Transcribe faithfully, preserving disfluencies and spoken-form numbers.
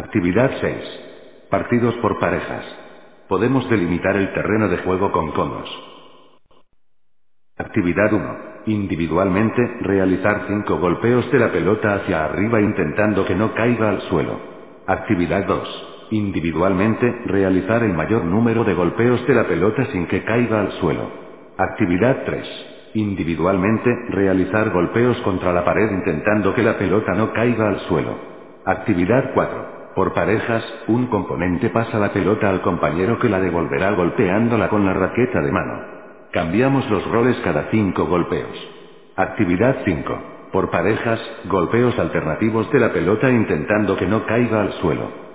Actividad seis. Partidos por parejas. Podemos delimitar el terreno de juego con conos. Actividad uno. Individualmente, realizar cinco golpeos de la pelota hacia arriba intentando que no caiga al suelo. Actividad dos. Individualmente, realizar el mayor número de golpeos de la pelota sin que caiga al suelo. Actividad tres. Individualmente, realizar golpeos contra la pared intentando que la pelota no caiga al suelo. Actividad cuatro. Por parejas, un componente pasa la pelota al compañero que la devolverá golpeándola con la raqueta de mano. Cambiamos los roles cada cinco golpeos. Actividad cinco. Por parejas, golpeos alternativos de la pelota intentando que no caiga al suelo.